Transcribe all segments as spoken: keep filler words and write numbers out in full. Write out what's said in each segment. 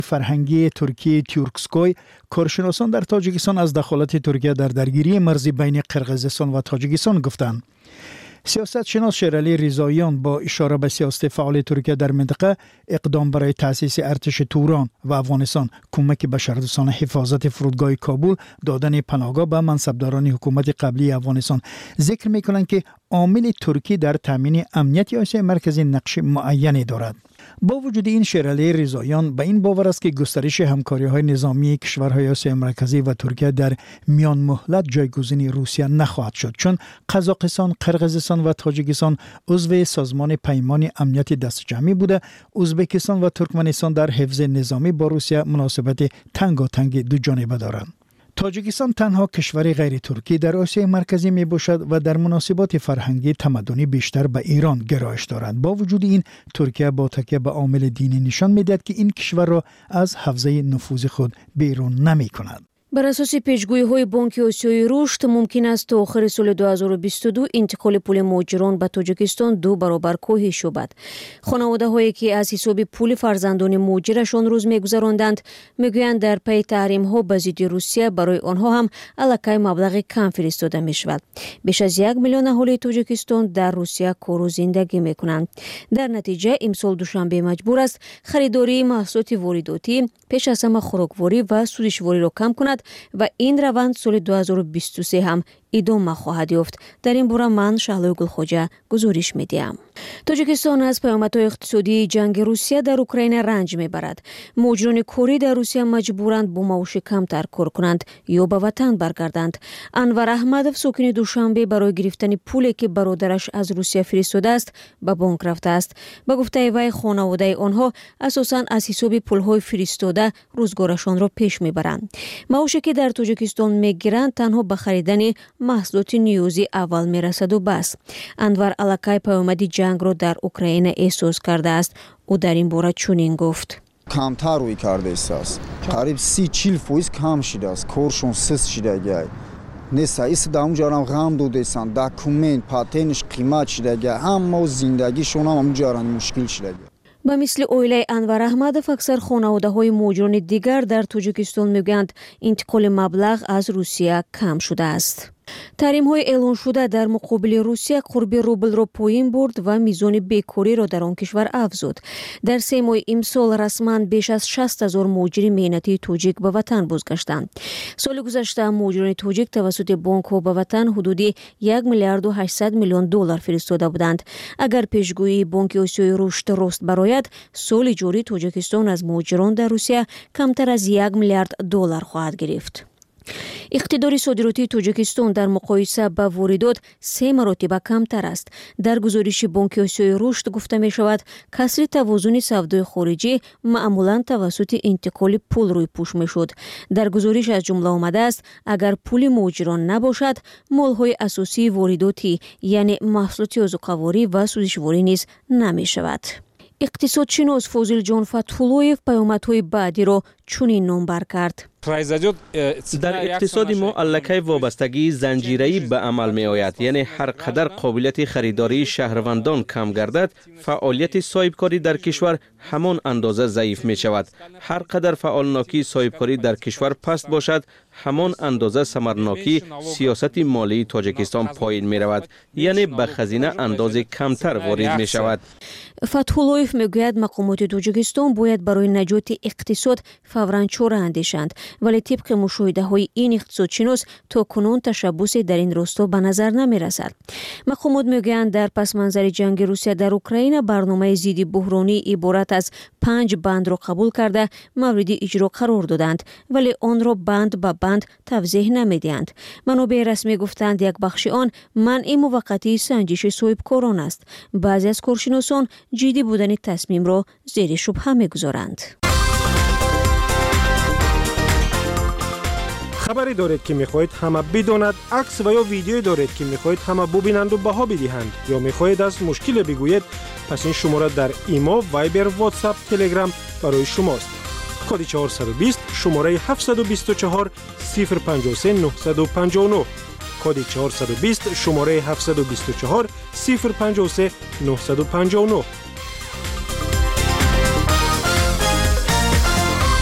فرهنگی ترکیه تیورکسکوی کارشناسان در تاجیکستان از دخالت ترکیه در درگیری مرزی بین قرقیزستان و تاجیکستان گفتند. سیاست شناس شیرعلی رضاییان با اشاره به سیاست فعال ترکیه در منطقه اقدام برای تأسیس ارتش توران و افغانستان، کمک بشردوستانه، حفاظت فرودگاه کابل، دادن پناهگاه به منصبداران حکومت قبلی افغانستان ذکر میکنند که عامل ترکی در تامین امنیت آسیای مرکزی نقش معینی دارد. با وجود این شیرعلی رضاییان به این باور است که گسترش همکاری‌های نظامی کشورهای آسیای مرکزی و ترکیه در میان مهلت جایگزین روسیه نخواهد شد، چون قزاقستان، قرقیزستان و تاجیکستان عضو سازمان پیمان امنیت دست جمعی بوده. ازبکستان و ترکمنستان در حفظ نظامی با روسیه مناسبت تنگاتنگ دو جانبه دارند. تاجیکستان تنها کشور غیر ترکی در آسیای مرکزی می باشد و در مناسبات فرهنگی تمدنی بیشتر به ایران گرایش دارد. با وجود این، ترکیه با تکیه به عامل دینی نشان می‌دهد که این کشور را از حوزه نفوذ خود بیرون نمی کند. بر اساس پیشگویی‌های بانک آسیای رشد ممکن است تا آخر سال دو هزار و بیست و دو انتقال پول مهاجران به تاجیکستان دو برابر کاهش شود. خانواده‌هایی که از حساب پول فرزندان مهاجرشان روز می‌گذراندند می‌گویند در پی تحریم‌ها به ضد روسیه برای آنها هم الکی مبلغ کم فرستاده می‌شود. بیش از یک میلیون اهالی تاجیکستان در روسیه کار و زندگی می‌کنند. در نتیجه امسال دوشنبه مجبور است خریداری محصولات وارداتی، پیش از همه خوراکواری و سودشواری را کم کند و این روند سال دو هزار و بیست و سه هم ادامه خواهد یافت. در این باره من شهلا گلخوجه گزارش میدیم. تاجیکستان از پیامدهای اقتصادی جنگ روسیه در اوکراین رنج میبرد. مهاجران کاری در روسیه مجبورند با معاش کمتر کار کنند یا به وطن برگردند. انور احمدов ساکن دوشنبه برای گرفتن پولی که برادرش از روسیه فرستاده است به بانک رفته است. به گفته وی خانواده آنها اساساً از حساب پولهای فرستاده روزگارشان را پیش میبرند. معاشی که در تاجیکستان میگیرند تنها به خریدن محصولات نیازی اول میرسد و بس. انور الکی پیامد جنگ را در اوکراین احساس کرده است. او در این باره چنین گفت: کمتر روی کرده است. قریب سی چهل فیصد کم شده است. کارشون سست شده گه. نیست ایست دام جارم غم دودیسان. دکومنت پاتنش قیمت شده گه. هم زندگیشون هم اونجا مشکل شده گه. به مثل اویله انور احمدов اکثر خانواده های مهاجران دیگر در تاجیکستان میگویند انتقال مبلغ از روسیه کم شده است. تحریم های اعلان شده در مقابل روسیه قرب روبل را پایین برد و میزان بیکاری را در آن کشور افزود. در سه ماه امسال رسما بیش از شصت هزار مهاجر مهنتی تاجیک به وطن بازگشتند. سال گذشته مهاجران تاجیک توسط بانک ها به وطن حدودی یک میلیارد و هشتصد میلیون دلار فرستاده بودند. اگر پیشگویی بانک آسیای رشد راست برآید، سال جاری تاجیکستان از مهاجران در روسیه کمتر از یک میلیارد دلار خواهد گرفت. اقتدار صادراتی تاجیکستان در مقایسه با واردات سه مراتب کمتر است. در گزارش بانک آسیای رشد گفته می شود کسر توازن سودای خارجی معمولا توسط انتقال پول روی پوش می شد. در گزارش از جمله آمده است اگر پول مهاجران نباشد، مالهای اساسی وارداتی یعنی محصولات آذوقه‌واری و سودشواری نیز نمی شود. اقتصادشناس فاضل جان فتح‌الله‌یف پیامدهای بعدی را چنین نامبر کرد: در اقتصاد ما الکی وابستگی زنجیره‌ای به عمل می آید. یعنی هر قدر قابلیت خریداری شهروندان کم گردد، فعالیت صاحبکاری در کشور همان اندازه ضعیف می شود. هر قدر فعالناکی صاحبکاری در کشور پست باشد، همان اندازه ثمرناکی سیاست مالی تاجیکستان پایین می رود. یعنی به خزینه اندازه کمتر وارد می شود. فتح‌الله‌یف می گوید مقامات تاجیکستان باید برای نجات اقتصاد فوراً چاره اندیشند، ولی طبق مشاهده های این اقتصادشناس تا کنون تشبوسی در این راستا به نظر نمی رسد. مقامات می گویند در پس منظر جنگ روسیه در اوکراین برنامه ضد بحرانی عبارت از پنج بند را قبول کرده مورد اجرا قرار دادند، ولی آن را بند به بند توضیح نمیدهند. منابع رسمی گفتند یک بخش آن منع موقتی سنجش صاحبکاران است. بعضی از کارشناسان جدی بودن تصمیم را زیر شبهه می‌گذارند. خبری دارید که میخواهید همه بداند، عکس و یا ویدیویی دارید که میخواهید همه ببینند و بها بدهند، یا میخواهید از مشکل بگویید، پس این شماره در ایما، وایبر، واتساپ، تلگرام برای شماست. کد چهارصد و بیست شماره هفتصد و بیست و چهار صفر پنجاه و سه نهصد و پنجاه و نه. کد چهارصد و بیست شماره هفتصد و بیست و چهار صفر پنجاه و سه نهصد و پنجاه و نه.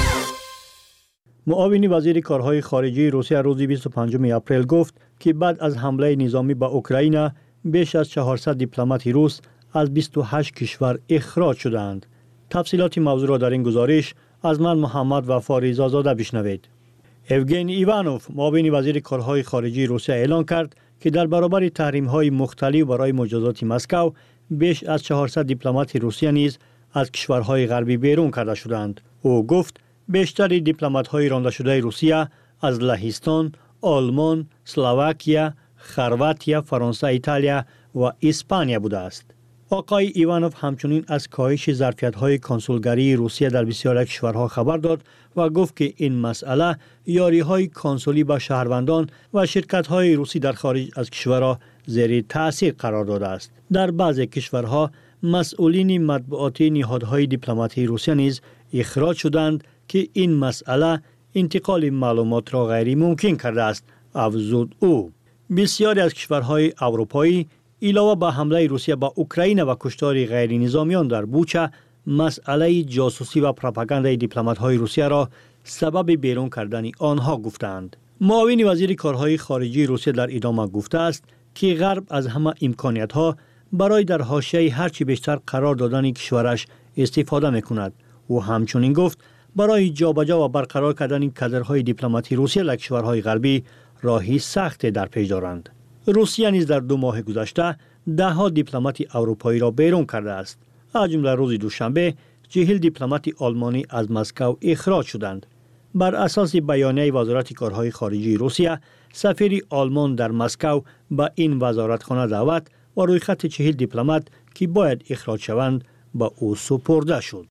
معاون وزیر کارهای خارجه روسیه روز بیست و پنجم اپریل گفت که بعد از حمله نظامی به اوکراین بیش از چهارصد دیپلمات روس از بیست و هشت کشور اخراج شدند. تفصیلات موضوع را در این گزارش از من محمد وفا رضازاده بشنوید. اوگنی ایوانوف معاون وزیر کارهای خارجه روسیه اعلام کرد که در برابر تحریم‌های مختلف برای مجازات مسکو بیش از چهارصد دیپلمات روسیه نیز از کشورهای غربی بیرون کرده شدند. او گفت بیشتر دیپلمات‌های رانده شده روسیه از لهستان، آلمان، اسلواکیه، خرواتیا، فرانسه، ایتالیا و اسپانیا بوده است. آقای ایوانوف همچنین از کاهش ظرفیت‌های کنسولگری روسیه در بسیاری کشورها خبر داد و گفت که این مسئله یاری‌های کنسولی با شهروندان و شرکت‌های روسی در خارج از کشور را زیر تأثیر قرار داده است. در بعضی کشورها مسئولین مطبوعاتی نهادهای دیپلماتی روسیه نیز اخراج شدند که این مسئله انتقال معلومات را غیر ممکن کرده است، افزود او. بسیاری از کشورهای اروپایی علاوه به حمله روسیه به اوکراین و کشتار غیر نظامیان در بوچه، مسئله جاسوسی و پروپاگاندای دیپلمات‌های روسیه را سبب بیرون کردن آنها گفتند. معاون وزیر کارهای خارجه روسیه در ادامه گفته است که غرب از همه امکانیت‌ها برای در حاشیه هرچی بیشتر قرار دادن کشورش استفاده می‌کند. او همچنین گفت برای جابجا و برقرار کردن کادرهای دیپلماتی روسیه در کشورهای غربی راهی سخت در پیش دارند. روسیه نیز در دو ماه گذشته ده ها دیپلمات اروپایی را بیرون کرده است. از جمله روز دوشنبه چهل دیپلمات آلمانی از مسکو اخراج شدند. بر اساس بیانیه وزارت کارهای خارجه روسیه، سفیر آلمان در مسکو به این وزارتخانه دعوت و رویخط چهل دیپلمات که باید اخراج شوند به او سپرده شد.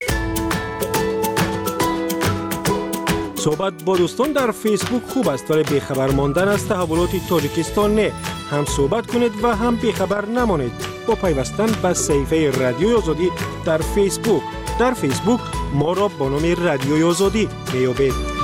صحبت با دوستان در فیسبوک خوب است، ولی بیخبر ماندن از تحولات تاجیکستان نه. هم صحبت کنید و هم بیخبر نمانید با پیوستن به صفحه رادیوی آزادی در فیسبوک. در فیسبوک ما را با نام رادیوی آزادی میابید.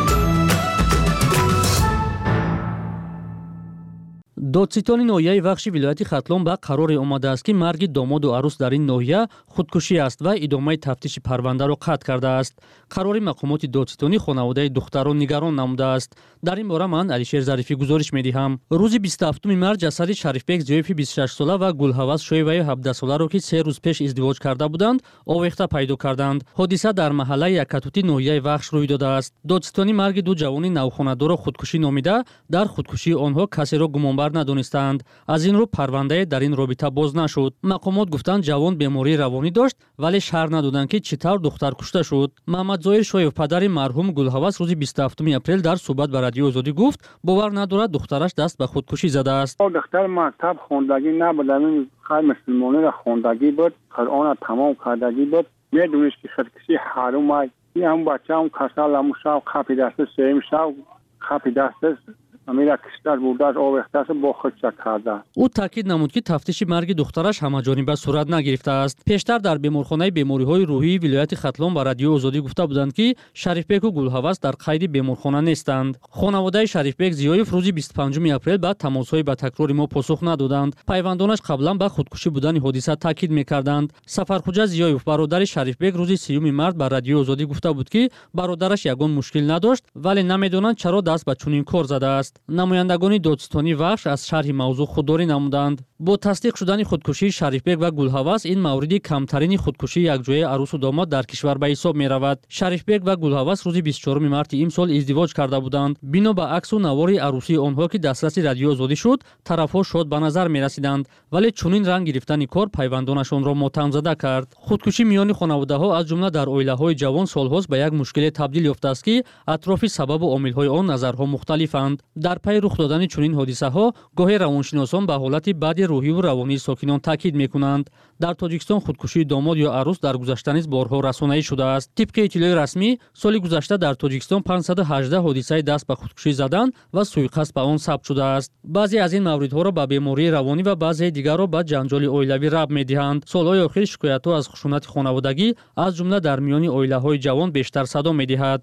دادستان ناحیه بخش ولایت ختلان به قرار آمده است که مرگ داماد و عروس در این ناحیه خودکشی است و ادامه تفتیش پرونده را قطع کرده است. قرار مقامات دادستانی خانواده دختران نگران نموده است. در این باره من علیشیر ظریفی گزارش می‌دهم. روز بیست و هفتم مارس جسد شریفبک زیوفی بیست و شش ساله و گلهوس شویوی هفده ساله را که سه روز پیش ازدواج کرده بودند آویخته پیدا کردند. حادثه در محله یکاتوتی ناحیه بخش روی داده است. دادستانی مرگ دو جوان نوخانه‌دار را خودکشی نامیده در خودکشی آنها کسی را گمانبر ندانستند. از این رو پرونده در این رابطه باز نشد. مقامات گفتند جوان بیماری روانی داشت ولی شرح ندادند که چطور دختر کشته شد. محمد زاهر شویو پدر مرحوم گلهوس روز بیست و هفتم اپریل در صحبت با رادیو آزادی گفت باور ندارد دخترش دست به خودکشی زده است. دختر مکتب خوندگی نبود، همین خیر مسلمانی را خوندگی بود، قرآن تمام کردگی بود. میدونیش که خودکشی حرام است. این هم بچه هم کسال هم شب خپی دست سیم شب خپی دست امیرا کشتر بوده از آویخته با خود چک کرده. او تاکید نمود که تفتیش مرگ دخترش همه‌جانبه صورت نگرفته است. پیشتر در بیمارخانه بیماری‌های روحی ولایت ختلان با رادیو آزادی گفته بودند که شریفبک و گلهوس در قید بیمارخانه نیستند. خانواده شریفبک زیویف روز بیست و پنجم اپریل بعد تماس‌های با تکرار ما پاسخ ندادند. پیوندانش قبلا به خودکشی بودن حادثه تاکید می‌کردند. سفرخوجا زیویف برادر شریفبک روز سیوم مارس با رادیو آزادی گفته بود که برادرش یگان مشکل نداشت ولی نمی‌دانند چرا دست به چنین کار زده است. نمایندگان دادستانی وحش از شرح موضوع خودداری نمودند. با تصدیق شدن خودکشی شریفبک و گلهوس این موردی کمترین خودکشی یکجایی عروس و داماد در کشور به حساب می رود. شریفبک و گلهوس روز بیست و چهارم مارس امسال ازدواج کرده بودند. بنا به عکس و نوار عروسی آنها که دسترس رادیو آزادی شد، طرفها شاد به نظر می رسیدند ولی چنین رنگ گرفتن کار پیوندانشان را ماتم زده کرد. خودکشی میان خانواده ها از جمله در عائله های جوان سالهاست به یک مشکل تبدیل یافته است که اطراف سبب و عامل های آن نظرها مختلفند. در پی رخ دادن چنین حادثه ها گاهی روانشناسان به حالت بد روحی و روانی ساکنان تاکید میکنند. در تاجیکستان خودکشی داماد یا عروس در گذشته نیز بارها رسانه‌ای شده است. طبق اطلاع رسمی سال گذشته در تاجیکستان پانصد و هجده حادثه دست به خودکشی زدن و سوءقصد به آن ثبت شده است. بعضی از این موردها را به بیماری روانی و بعضی دیگر را به جنجال عائلوی ربط می‌دهند. سال‌های اخیر شکایت‌ها از خشونت خانوادگی از جمله در میان عائله‌های جوان بیشتر صدا می‌دهد.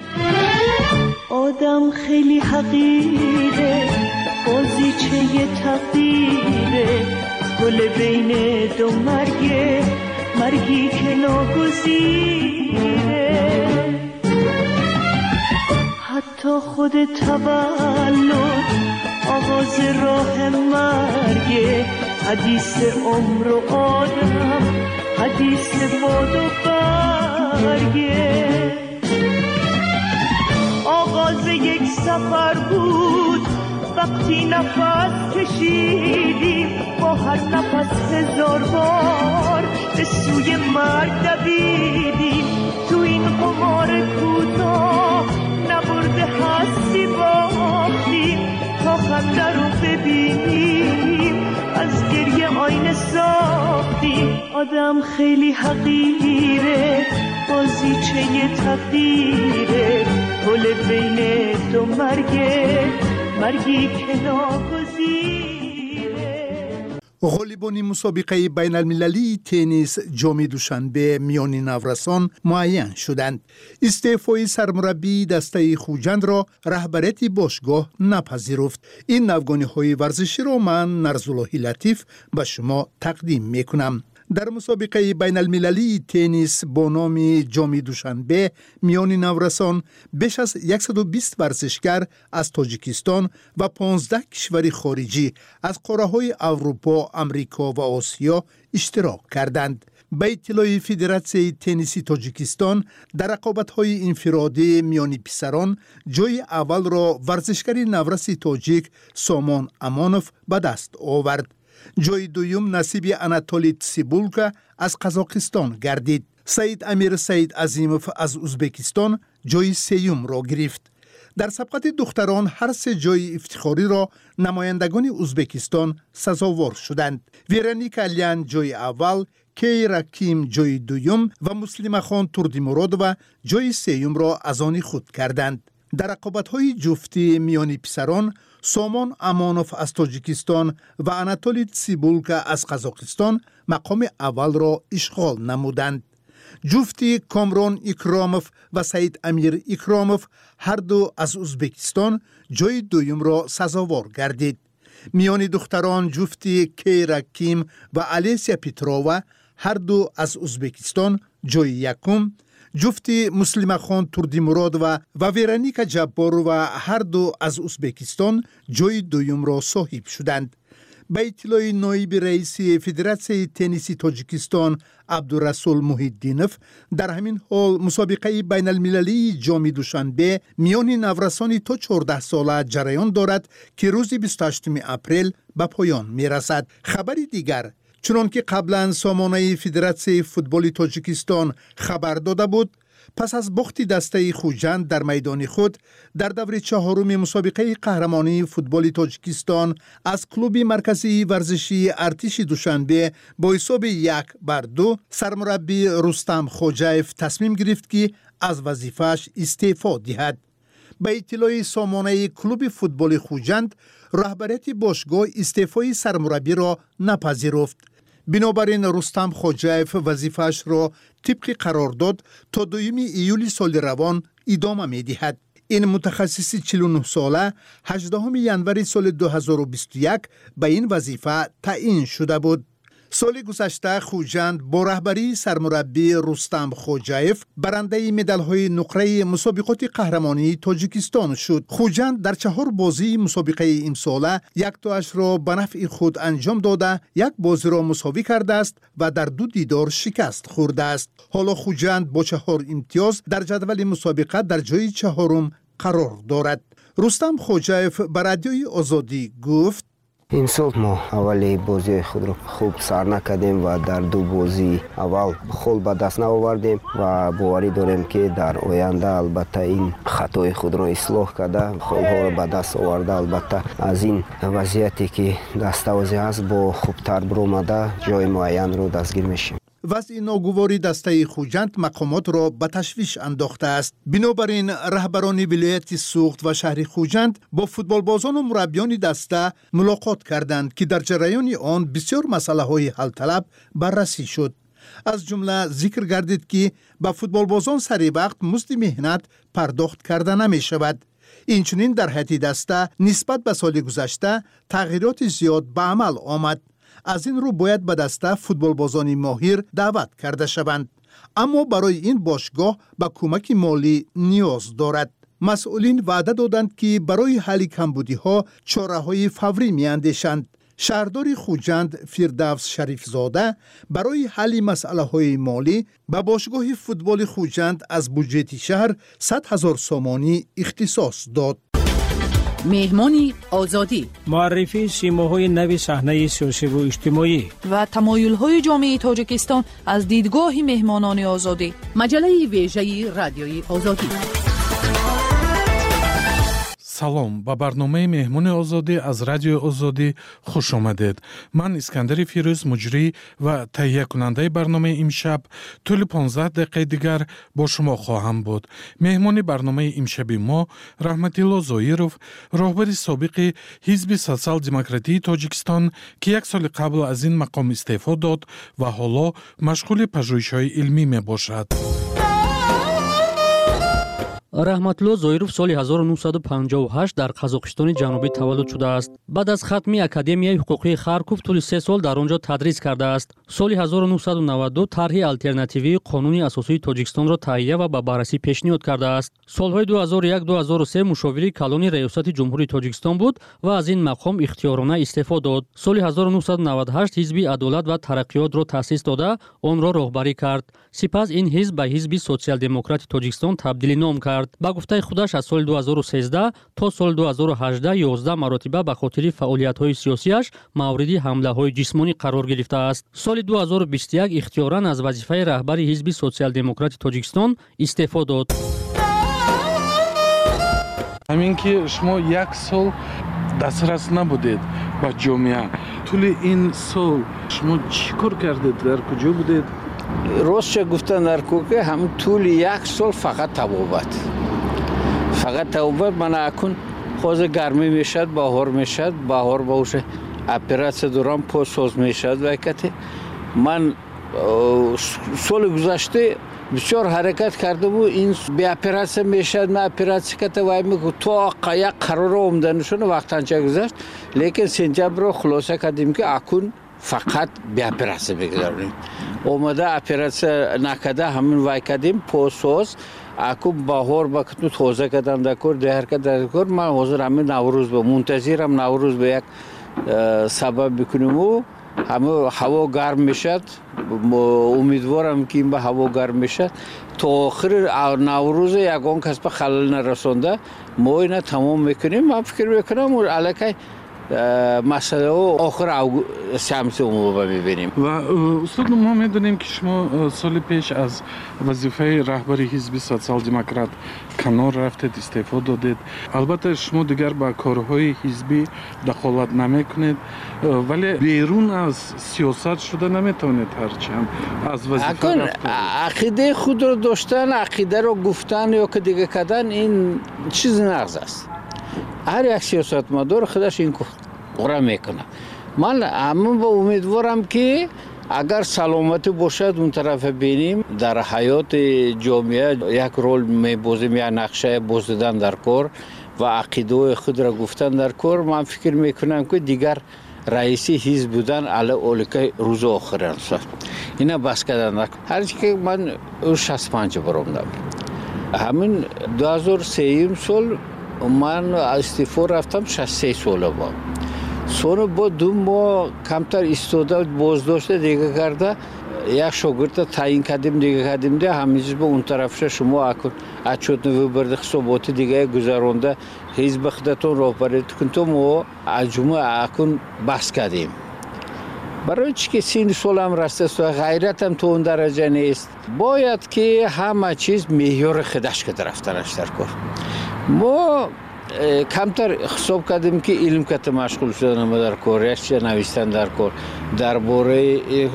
آدم خیلی حقیره، بازیچه تقدیره، گل بین دو مرگه، مرگی که ناگزیره. تا خود تولد آغاز راه مرگ، حدیث عمر و آدم، حدیث باد و برگه. آغاز یک سفر بود وقتی نفس کشیدیم، با هر نفس هزار بار به سوی مرگ دویدیم. تو این قمار کوتاه نبرده هستی باختیم، تا خنده رو ببینیم از گریه آینه ساختیم. آدم خیلی حقیره، بازیچه تقدیره، پل بین دو مرگه، مرگی که ناگزیره. غالبان مسابقه بین المللی تنیس جام دوشنبه میان نورسان معین شدند. استعفای سرمربی دسته خوجند را رهبریت باشگاه نپذیرفت. این نوگانی های ورزشی را من نرزالله لطیف به شما تقدیم میکنم. در مسابقه بین المللی تنیس با نام جام دوشنبه میان نورسان بیش از صد و بیست ورزشگر از تاجیکستان و پانزده کشور خارجی از قاره‌های اروپا، امریکا و آسیا اشتراک کردند. به اطلاع فدراسیون تنیس تاجیکستان، در رقابت‌های انفرادی میان پسران جای اول را ورزشگر نورس تاجیک سامان امانوف به دست آورد. جای دوم نصیب اناتولی تسیبولکا از قزاقستان گردید. سید امیر سید عظیموف از ازبکستان جای سیوم را گرفت. در سبقت دختران هر سه جای افتخاری را نمایندگان ازبکستان سزاوار شدند. ویرانیکا الیان جای اول، کیرا کیم جای دوم و مسلمه خان تردیمرادووا جای سیوم را از آن خود کردند. در رقابت‌های جفتی میان پسران سامان امانوف از تاجیکستان و اناتولی تسیبولکا از قزاقستان مقام اول را اشغال نمودند. جفتی کامران اکراموف و سید امیر اکراموف هر دو از ازبکستان جای دوم را سزاوار گردید. میان دختران جفتی کیرا کیم و الیسیا پیترووا هر دو از ازبکستان جای یکم، جفتی مسلمه خان تردیمرادووا و ویرانیکا جباروا هر دو از ازبکستان جای دوم را صاحب شدند. به اطلاع نایب رئیس فدراسیون تنیس تاجیکستان عبدالرسول محیدینوف، در همین حال مسابقه بین المللی جام دوشنبه میان نورسان تا چهارده ساله جریان دارد که روز بیست و هشتم اپریل به پایان می رسد. خبری دیگر، چنان که قبلا سامانه فدراسیون فوتبال تاجیکستان خبر داده بود، پس از باخت دسته خوجند در میدان خود در دور چهارم مسابقه قهرمانی فوتبال تاجیکستان از کلوب مرکزی ورزشی ارتش دوشنبه با حساب یک بر دو، سرمربی رستم خوجایف تصمیم گرفت که از وظیفه‌اش استعفا دهد. به اطلاع سامانه کلوب فوتبال خوجند، رهبریت باشگاه استعفای سرمربی را نپذیرفت. بنابراین رستم خوجایف وظیفه‌اش را طبق قرارداد تا دوم ایول سال روان ادامه می‌دهد. این متخصص چهل و نه ساله هجدهم ژانویه سال دو هزار و بیست و یک به این وظیفه تعیین شده بود. سال گذشته خوجند با رهبری سرمربی رستم خوجایف برنده مدال‌های نقره مسابقات قهرمانی تاجیکستان شد. خوجند در چهار بازی مسابقه امساله یک تاش را به نفع خود انجام داده، یک بازی را مساوی کرده است و در دو دیدار شکست خورده است. حالا خوجند با چهار امتیاز در جدول مسابقه در جای چهارم قرار دارد. رستم خوجایف به رادیوی آزادی گفت: امسال ما اولی بازی خود را خوب سر نکردیم و در دو بازی اول خول به دست نآوردیم و باوری داریم که در آینده البته این خطای خود را اصلاح کرده خولها را به دست آورده، البته از این وضعیتی که دستاویزی هست با خوبتر برآمده جای معین رو دستگیر میشیم. وضع ناگواری دسته خوجند مقامات را به تشویش انداخته است. بنابراین رهبران ولایت سوخت و شهر خوجند با فوتبالبازان و مربیان دسته ملاقات کردند که در جریان آن بسیار مسئله های حل طلب بررسی شد. از جمله ذکر گردید که به فوتبالبازان سری وقت مزد مهنت پرداخت کرده نمی شود. اینچنین در هیئت دسته نسبت به سال گذشته تغییرات زیاد به عمل آمد. از این رو باید به دسته فوتبالبازان ماهر دعوت کرده شوند، اما برای این باشگاه به کمک مالی نیاز دارد. مسئولین وعده دادند که برای حل کمبودی‌ها چاره‌های فوری می‌اندیشند. شهردار خوجند فیردوس شریف زاده برای حل مسئله‌های مالی به باشگاه فوتبال خوجند از بودجه شهر صد هزار سامانی اختصاص داد. مهمانی آزادی، معرفی سیماهای نو صحنه سیاسی و اجتماعی و تمایل‌های جامعه تاجیکستان از دیدگاه مهمانان آزادی. مجله ویژه رادیوی آزادی. салом ба барномаи меҳмони озодӣ аз радиои озодӣ хуш омадед. Ман Искандари Фирӯз, муҷрӣ ва таҳиякунандаи барномаи имшаб тӯли понздаҳ дақиқаи дигар бо шумо хоҳам буд. меҳмони барномаи имшаби мо Раҳматилло Зоиров, роҳбари собиқи Ҳизби социал-демократии Тоҷикистон, ки як соли қабл аз ин мақом истеъфо дод ва ҳоло машғули пажӯҳишҳои илмӣ мебошад. раҳматулло Зоиров соли ҳазору нуҳсаду панҷоҳу ҳашт дар Қазоқистони ҷанубӣ таваллуд шудааст. баъд аз хатми Академияи ҳуқуқии Харков тӯли се сол дар он ҷо тадрис кардааст. соли ҳазору нуҳсаду наваду ду тарҳи алтернативии қонуни асосии Тоҷикистонро таҳия ва ба баррасӣ пешниҳод кардааст. солҳои ду ҳазору як ду ҳазору се мушовири калони раёсати ҷумҳурии Тоҷикистон буд ва аз ин мақом ихтиёрона истеъфо дод. соли ҳазору нуҳсаду наваду ҳашт Ҳизби адолат ва тараққиётро таъсис дода, онро роҳбарӣ кард. сипас ин ҳизб ба Ҳизби социал-демократи Тоҷикистон табдилӣ ном кард. ба гуфтаи худаш аз соли ду ҳазору сенздаҳ то соли ду ҳазору ҳаждаҳ ёздаҳ маротиба ба хотири фаъолиятҳои сиёсиаш мавриди ҳамлаҳои ҷисмонӣ қарор гирифтааст. соли ду ҳазору бисту як ихтиёран аз вазифаи раҳбари Ҳизби социал-демократи Тоҷикистон истеъфо дод. ҳамин ки шумо як сол дастрас набудед ба ҷомеа, тӯли ин сол шумо чӣ кор кардед, дар куҷо будед? ростша гуфтан дар кӯка ҳамин тӯли як сол фақат табобат фақат табобат мана акун ҳозир гармӣ мешавад, баҳор мешавад, баҳор бауша оператсия дорам, посоз мешавад. вайкате ман соли гузашта бисёр ҳаракат кардаму ин беоператсия мешавад, ма оператсия ката вай меку то як қарора омданашона вақтанча гузашт, лекин сентябрро хулоса кардем ки акун фақат беоператсия мегузаронем. омада оператсия накарда ҳамин вай кардем, посоз аку баҳор ба кату тоза кардам дакор, деҳар кардам дакор. ман ҳозир ҳамин наврӯз ба мунтазирам, наврӯз ба як сабаб бикунему ҳама ҳаво гарм мешад. умедворам ки ин ба ҳаво гарм мешад. то охири наврӯза ягон кас ба халал нарасонда мо ина тамом мекунем. ман фикр мекунам аллакай масъалаҳо охир сиамсиумо мебинем. ва устод мо медонем ки шумо соли пеш аз вазифаи раҳбари Ҳизби социал-демократ канор рафтед, истеъфо додед. албатта шумо дигар ба корҳои ҳизбӣ дахолат намекунед, вале берун аз сиёсат шуда наметавонед ҳарчанд аз вазифа рафтед. ақидаи худро доштан, ақидаро гуфтан ё ки дига кардан ин чизи нағз аст. ҳар як сиёсатмадор худаш ин қура мекунад. ман ҳамин ба умедворам ки агар саломатӣ бошад он тарафа бинем дар ҳаёти ҷомеа як рол мебозем, як нақша боздидан дар кор ва ақидаҳои худро гуфтан дар кор. ман фикр мекунам ки дигар раиси ҳизб будан ала оликаи рӯзи охир аст. ина бас кардан ҳарчи ки ман шасту панҷ баромдам. ҳамин ду ҳазору сеюм сол ман истеъфо рафтам, шасту се сола бо. сони бо ду моҳ камтар истода боздошта дига карда як шогирда таъин кардем, дига кардем да ҳамин ба он тарафша шумо акун отчётни выборди ҳисоботи дига гузаронда ҳизби худатон роҳбарӣ кун то мо аз ҷумла акун баҳс кардем. барои чӣ ки сини солам растаст ва ғайратам то он дараҷа нест, бояд ки ҳама чиз меъёри худаш када рафтанаш дар кор. мо камтар ҳисоб кардем ки илм ката машғул шуданам дар кор, як чиз навистан дар кор дар бораи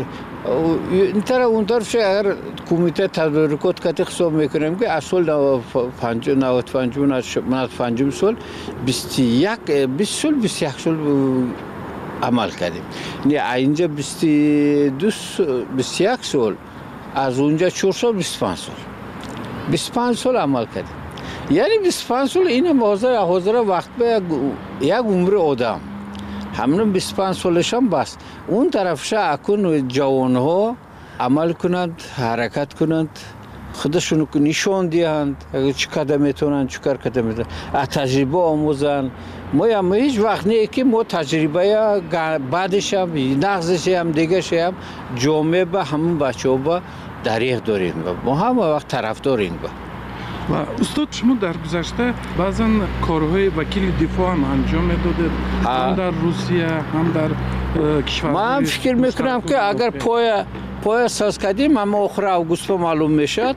ин тараф он тараф. агар кумита тадбиркот ката ҳисоб мекунем ки аз соли наваду панҷум сол бисту як бист сол бисту як сол амал кардем. не аинҷа бисту ду бисту як сол, аз онҷа чор сол бисту панҷ сол бисту панҷ сол амал кардем. яъне бисту панҷ сол ина ҳозир ҳозира вақт ба як умри одам ҳамин бисту панҷ солашам бас. он тарафша акун ҷавонҳо амал кунанд, ҳаракат кунанд, خودشون نشون دهند چه کار میتونن چه کار کار میتونن از تجربه آموزن. ما هم هیچ وقت نه که ما تجربه بعدش هم نقضش هم دیگه هم جامعه به همون بچه ها با دریغ داریم ما هم وقت طرف داریم با. و استاد شما در گذشته بعضا کارهای وکیل دفاع هم انجام میدادید هم در روسیه هم در کشور. من فکر میکنم که اگر پای پای اساس کردیم اما آخر اوگوست معلوم میشد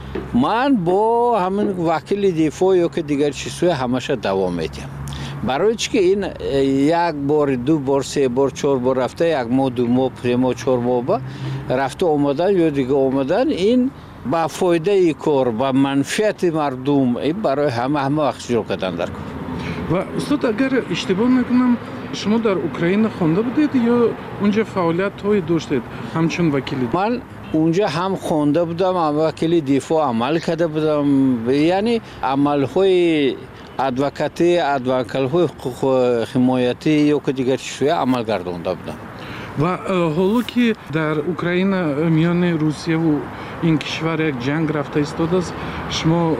من با همین وکیل دفاع یا که دیگر چیزهای همشه دوام میدم. برای چی که این یک بار دو بار سه بار چهار بار رفته یک ماه دو ماه سه ماه چهار ماه با رفته اومدن یا دیگه اومدن این با فایده ای کار با منفعت مردم برای همه همه وقت شروع کردن در کار. و استاد اگر اشتباه نکنم شما در اوکراین خوانده بودید یا اونجا فعالیت های داشتید همچون وکیل؟ من اونجا هم خوانده بودم هم وکیل دفاع عمل کرده بودم، یعنی عمل های ادوکاتی ادوکال های حمایتی یا که دیگر چیزهای عمل گردانده بودم. و حالا که در اوکراین میان روسیه و این کشور یک جنگ رفته ایستاده است شما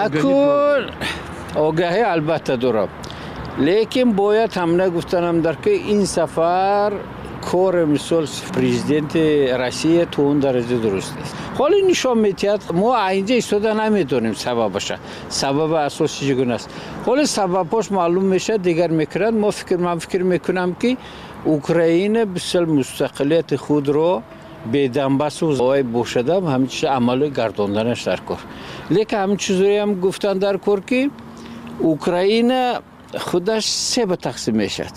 اکل آگاهی البته دارم، لیکن باید هم نگفتنم در که این سفر کار مثال پرزیدنت روسیه تو اون درجه درست است. حالا نشان میدهد ما اینجا ایستاده نمیدونیم سببش سبب اساسی چگونه است. حالا سببش معلوم میشه دیگر میکنند. ما فکر من فکر میکنم که اوکراین بسیار مستقلیت خود را به دنباس و زوای بوشدم همین چیز عمل گرداندنش در کار. لیکن همین چیزایی هم گفتن در کار که اوکراین خودش سه به تقسیم میشد.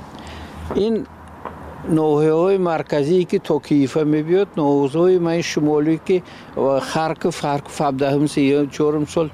این نوحه‌های مرکزی که تا کیف میبیاد، نوحه‌های من شمالی که خارکوف خارکوف هفدهم یا چهارم سال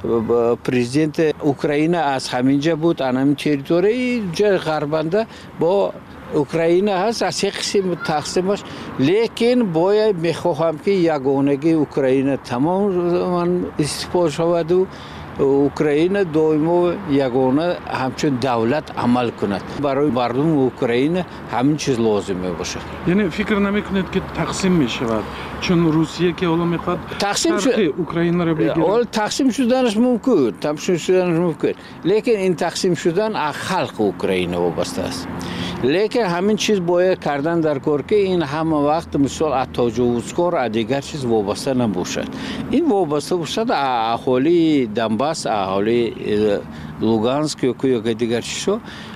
پرزیدنت اوکراین از همینجا بود، همین تریتوری جای غربنده با اوکراین هست از یک قسم تقسیمش. لیکن باید میخواهم که یگانگی اوکراین تمام استفاده شود و اوکراین دائما یگانه همچون دولت عمل کند. برای مردم اوکراین همین چیز لازمه باشه. یعنی فکر نمیکنید که تقسیم میشود چون روسیه که حالا میخواد تقسیم شد اوکراین رو بگیره؟ حالا تقسیم شدنش ممکن، تقسیم شدنش ممکن، لیکن این تقسیم شدن از خلق اوکراین وابسته است. لیکن همین چیز باید کردن در کار که این همه وقت مثال از تجاوزکار از دیگر چیز وابسته نباشد. این وابسته باشد اهالی دنباس، اهالی لوگانسک یا دیگر چیزها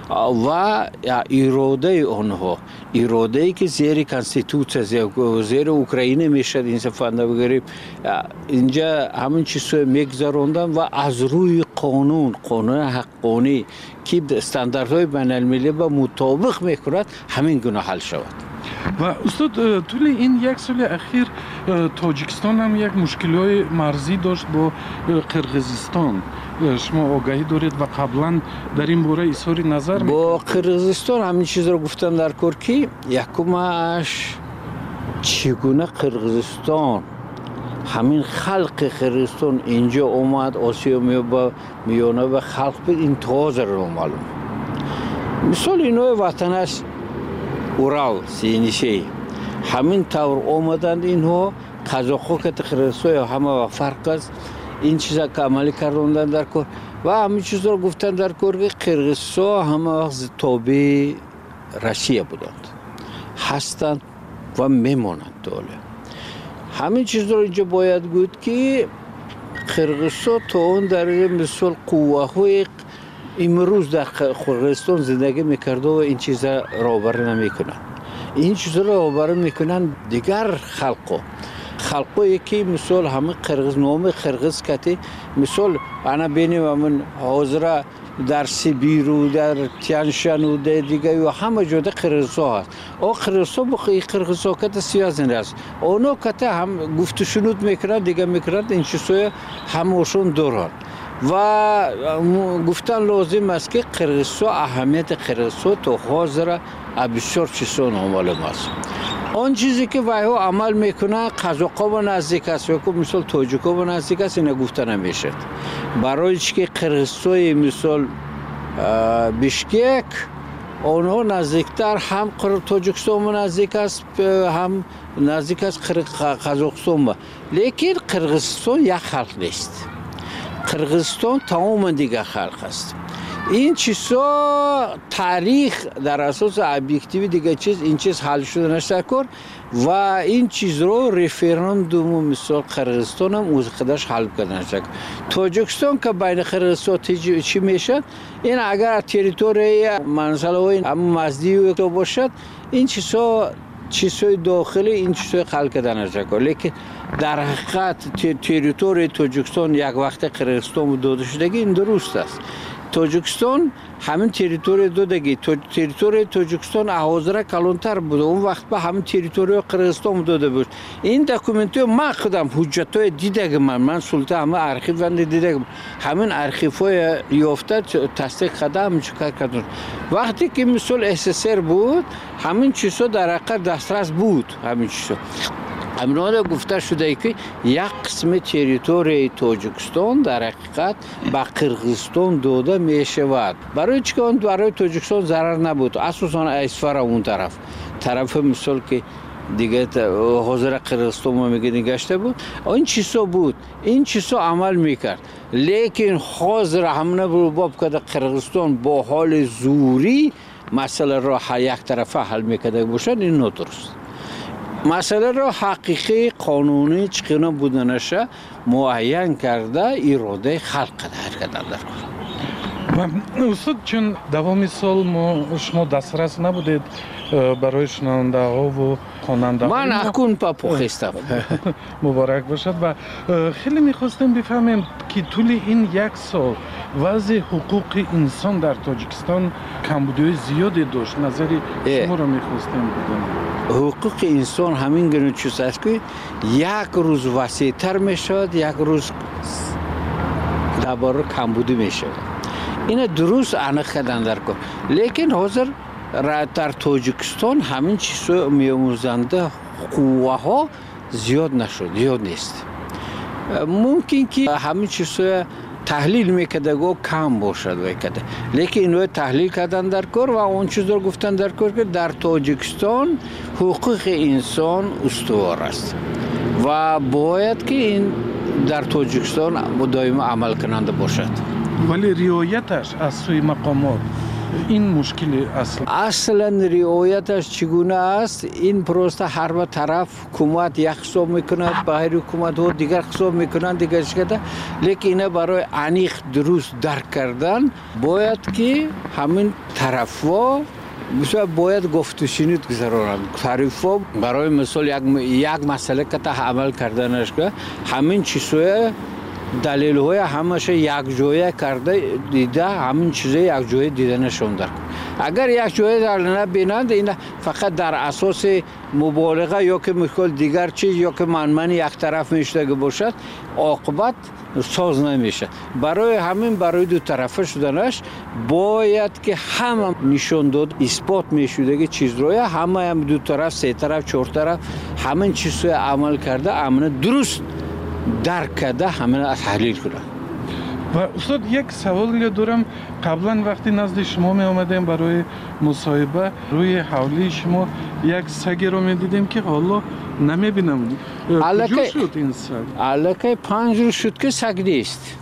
و اراده آنها، اراده ای که زیر کانستیتوسیه زیر اوکراین میشد این سفنده بگیریم اینجا همین چیزها میگذراندن و از روی قانون قانون حقانی که استانداردهای بین المللی با مطابق میکند همین گونه حل شود. و استاد طول این یک سال اخیر تاجیکستان هم یک مشکل‌های مرزی داشت با قرقیزستان. شما آگاهی دارید و قبلا در این باره اظهار نظر با قرقیزستان همین چیز رو گفتم در کار که یکمش چگونه قرقیزستان همین خلق قرقیزستان اینجا اومد آسیا میانه و خلق به این تازه رو معلوم. مثال اینو وطنش اورال سینیشه همین طور آمدند اینها قزاق‌ها که قرقیزستان همه فرق است این چیزا که عملی کردن در کار و همین چیز رو گفتن در کار که قرقیزستان همه وقت تابع روسیه بودند هستند و میمانند دوله. همین چیز رو اینجا باید گفت که قرقیزستان تا اون درجه مثل قوه‌های امروز در قرقیزستان زندگی میکرده و این چیزا راهبری نمیکنن. این چیزا رو راهبری میکنن دیگر خلقا خلقایی که مثال همه قرقیز نام قرقیز کتی مثال انا بینیم من حاضر در سیبیر و در تیانشان و در دیگه و همه جاده قرقیزها هست. او قرقیزها بخواه قرقیزها کت سیازن هست. اونا کت هم گفت شنود میکنن دیگه میکنن این چیزهای همهشون دارن و گفتن لازم است که قرقیزستان اهمیت قرقیزستان تو حاضر بسیار چیزها معلوم است. آن چیزی که وایو عمل میکنه قزاق‌ها و نزدیک است یا مثال تاجیک‌ها و نزدیک است اینا گفته نمیشه. برای که قرقیزستان مثال بیشکک آنها نزدیکتر هم تاجیکستان نزدیک است هم نزدیک است قزاقستان، لیکن قرقیزستان یک خلق نیست. قرقیزستان تمام دیگه خلق است. این چیزا تاریخ در اساس ابجکتیو دیگه چیز این چیز حل شده نشکر و این چیز رو رفراندوم مثال قرقیزستان هم از خودش حل کرده نشکر. تاجیکستان که بین قرقیزستان چی میشه؟ این اگر تریتوری منزل و مزدی باشد این چیزا چیزای داخلی این چیزای خلق کرده نشکر، لیکن در حقیقت تریتوری تاجیکستان یک وقت قرقیزستان داده شدگی این درست است. تاجیکستان همین تریتوری دادگی تریتوری تاجیکستان حاضر کلانتر بود، اون وقت به همین تریتوری قرقیزستان داده بود. این دکومنت ما خودم حجتای دیدگم من من سلطه همه ارخیو وند دیدگم همین ارخیوهای یافته تصدیق خدام چکار کردن. وقتی که مثل اس اس ار بود همین چیزا در حقیقت دسترس بود. همین چیزا امروز گفته شده که یک قسم تریتوری تاجیکستان در حقیقت به قرقیزستان داده می شود. برای چیکار؟ برای تاجیکستان ضرر نبود، اساسا اسفر اون طرف طرف مثل که دیگه حاضر قرقیزستان میگه نگشته بود، این چیزا بود، این چیزا عمل میکرد، لیکن حاضر همونه باب که قرقیزستان با حال زوری مسئله را یک طرفه حل میکرده باشد، این نادرست. مسئله را حقیقی قانونی چقدر بودنشه معین کرده اراده خلق کرده در کار. استاد چون دوام سال ما شما دسترس نبودید برای شنونده ها و خواننده ها؟ من اکنون پا پخستم. مبارک باشد. و خیلی میخواستم بفهمیم که طول این یک سال وضع حقوق انسان در تاجیکستان کمبودی زیادی داشت. نظری شما را میخواستم بدونم. حقوق انسان همین گونه چیز است که یک روز وسیع‌تر میشد، یک روز درباره کمبودی میشد. این درست انخ کردن در کار، لیکن حاضر در تاجیکستان همین چیزا میاموزنده قوه ها زیاد نشد، زیاد نیست. ممکن که همین چیزا تحلیل میکرده گو کم باشد وکده، لیکن اینو تحلیل کردن در کار و اون چیز رو گفتن در کار که در تاجیکستان حقوق انسان استوار است و باید که این در تاجیکستان دائما عمل کننده باشد. ولی رعایتش از سوی مقامات این مشکل اصلا اصلا رعایتش چگونه است؟ این پروسه هر دو طرف حکومت یک حساب میکند، باهر حکومت ها دیگر حساب میکنند دیگر شده، لیکن اینه برای انیخ درست درک کردن باید که همین طرف ها مثلا باید گفت شنید گذارند. طرف ها برای مثال یک یک مسئله که تا عمل کردنش که همین چیزهای دلیل های همش یک جایه کرده دیده همین چیزه یک جایه دیده نشون در. اگر یک جایه در نبینند این فقط در اساس مبالغه یا که مثل دیگر چیز یا که منمن یک طرف میشده باشد عاقبت ساز نمیشه. برای همین برای دو طرفه شدنش باید که همه نشون داد اثبات میشده که چیز روی همه هم دو طرف سه طرف چهار طرف همین چیزهای عمل کرده امن درست درک کرده همه تحلیل کنه. و استاد یک سوال دارم. قبلا وقتی نزد شما می آمدیم برای مصاحبه روی حولی شما یک سگی رو می دیدیم که حالا نمی بینم. کجا شد این سگ؟ علاقه پنج روز شد که سگ نیست.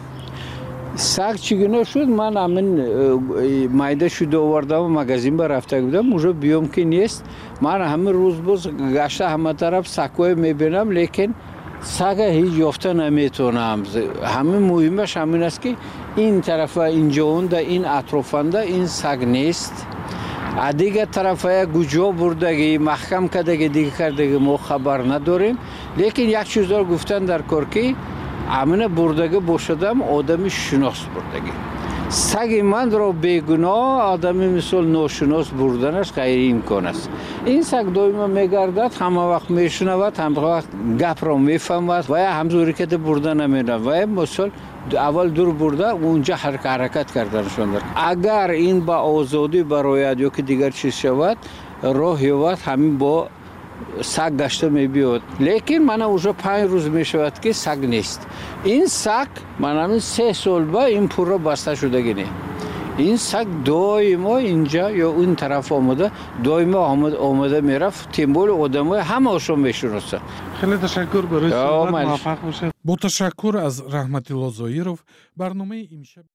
سگ چگونه شد؟ من همین مایده شده آوردم و مگزین با رفته بودم اونجا بیام که نیست. من همین روز باز گشته همه طرف سگوی می بینم لیکن سگ هیچ یافته نمیتونم. همین مهمش همین است که این طرف اینجا اونده این اطرافنده این سگ نیست. دیگه طرف گوجا بردگی محکم کردگی دیگه کردگی ما خبر نداریم، لیکن یک چیز دار گفتن در کار که امن بردگی باشدم آدمی شناس بردگی. سگ من را بیگناه آدمی مثل ناشناس بردنش غیر امکان است. این سگ دائما میگردد، همه وقت میشنود، همه وقت گپ را میفهمد و همزوری که بردن نمیدن و مثل اول دور برده اونجا حرکت کردنشون دارد. اگر این با آزادی برایت یا که دیگر چیز شود راه یابد همین با سگ گشته می بیاد، لیکن من اونجا پنج روز می شود که سگ نیست. این سگ من همین سه سال با این پورا بسته شده گینه. این سگ دائما اینجا یا اون طرف آمده دائما آمده آمده میرفت تیمبول آدمای همه‌شون میشناسه. خیلی تشکر برای صحبت، موفق باشید. با تشکر از رحمت الله زایرов برنامه امشب